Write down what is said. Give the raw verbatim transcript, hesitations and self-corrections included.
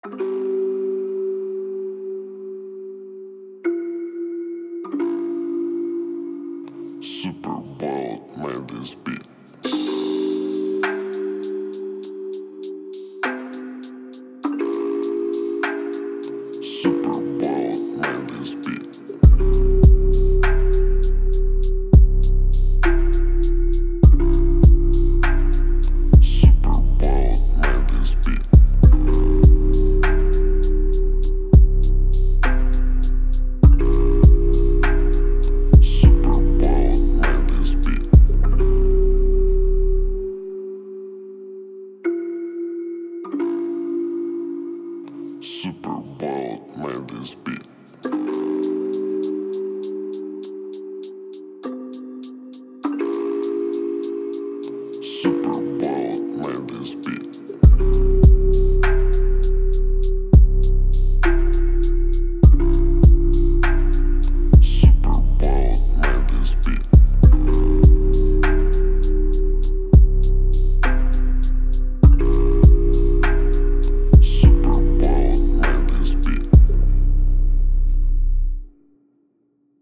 Super wild, man, this beat. Super wild, man, this beat. Super wild, man, this beat. Super wild, man, this beat. Super wild, man, this beat.